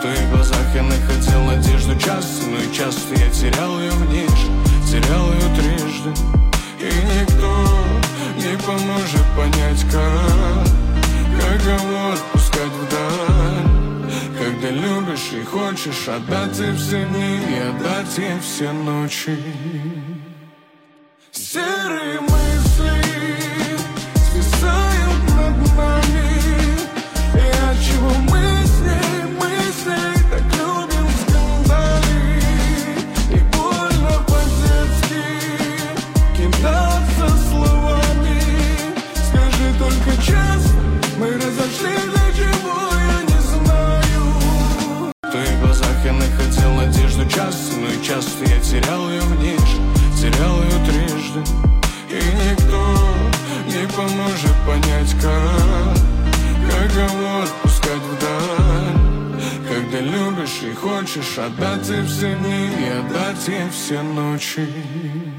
твоих глазах я находил надежду часто, но и часто я терял ее в них же, терял ее трижды. И никто не поможет понять, каково отпускать вдаль, когда любишь и хочешь отдать ей все дни и отдать ей все ночи. Серые мысли свисают над нами, и отчего мы с ней так любим скандалить, и больно по-детски кидаться словами. Скажи только честно, мы разошлись, для чего я не знаю. В твоих глазах я находил надежду часто, но и часто я терял ее в них же, терял ее трижды. И никто не поможет понять, каково отпускать вдаль, когда любишь и хочешь отдать ей все дни и отдать ей все ночи.